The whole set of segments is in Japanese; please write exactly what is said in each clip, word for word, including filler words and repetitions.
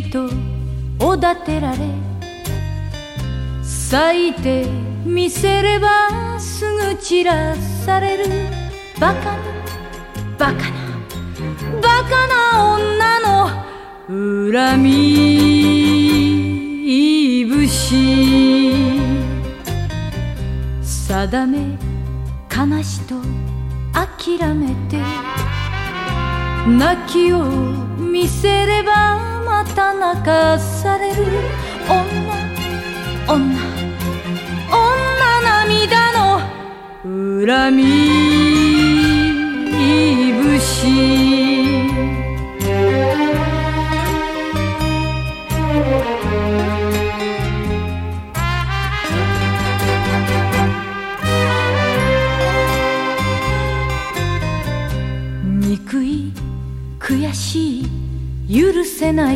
とおだてられ、咲いてみせればすぐ散らされる。バカなバカなバカな女の恨み節。定め悲しと諦めて、泣きを見せればまた泣かされる。女女女涙の恨み節。憎い悔しい許せない、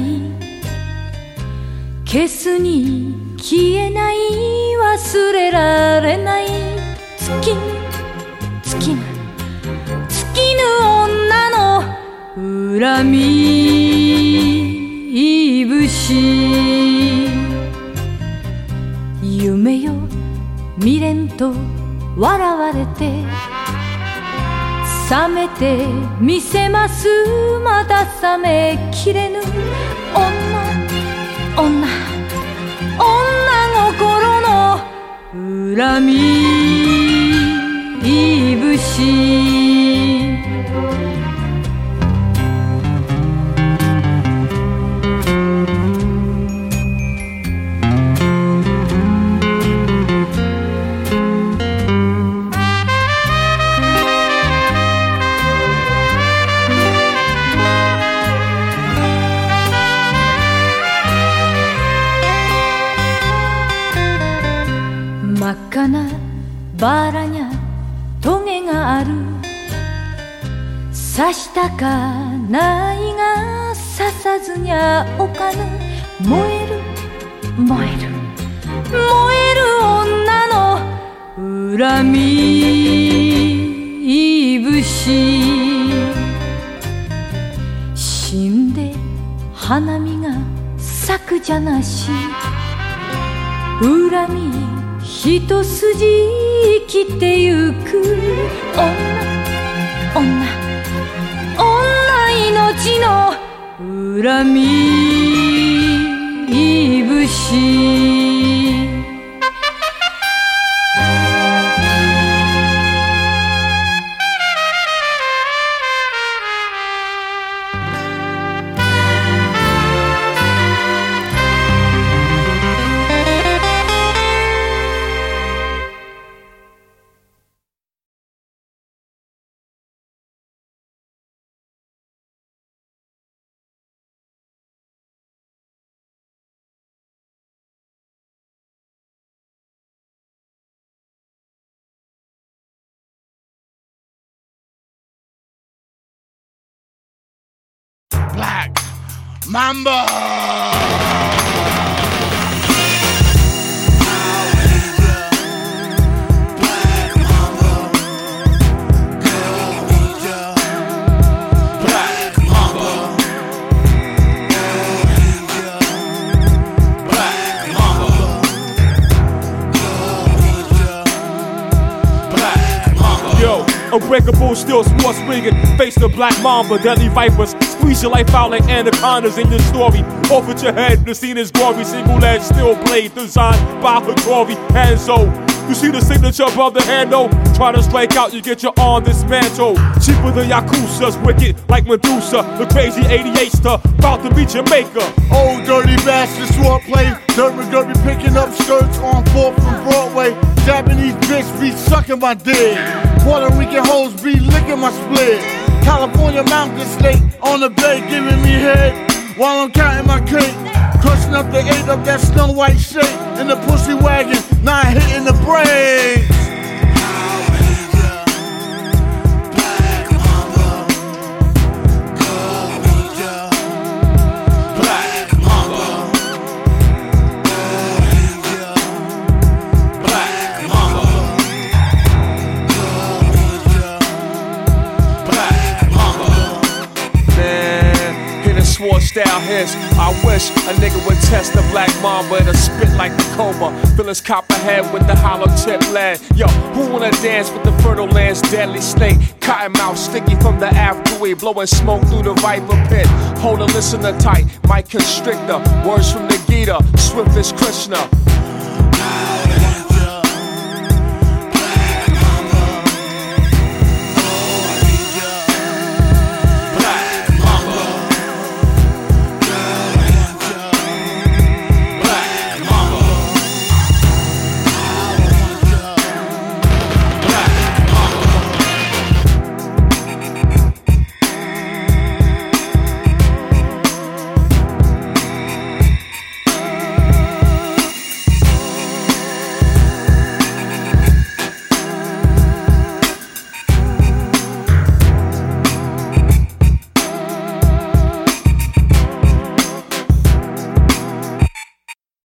消すに消えない忘れられない。尽きぬ尽きぬ尽きぬ女の恨み節。夢よ未練と笑われて、冷めてみせますまだ冷めきれぬ。女女女心の恨み節。真っ赤なバラにゃトゲがある。刺したかないが刺さずにゃおかぬ。燃える燃える燃える女の恨み節。死んで花見が咲くじゃなし、恨み一筋生きてゆく。女女女命の恨み節。 Black Mamba. Unbreakable, still sports swinging. Face the black mamba, deadly vipers. Squeeze your life out like anacondas in your story. Off with your head, the scene is gory. Single edge, steel blade, designed by Hattori Hanzo. You see the signature above the handle. Try to strike out, you get your arm dismantled. Cheaper than Yakuza's, wicked like Medusa. The crazy eighty-eight-ster, about to beat Jamaica. Old dirty bastard, sword play. Dirt McGurry picking up skirts on fourth from Broadway. Japanese bitch be sucking my dick. Puerto Rican hoes be licking my split. California mountain snake on the bed giving me head while I'm counting my cake. Crushing up the eight of that Snow White shake in the pussy wagon, not hitting the brakes. style hits. I wish a nigga would test the black mamba to spit like the cobra. Phyllis Copperhead with the hollow tip lead. Yo, who wanna dance with the fertile land's deadly snake? Cottonmouth sticky from the afterway, blowing smoke through the viper pit. Hold a listener tight, mic constrictor. Words from the Gita, swift as Krishna.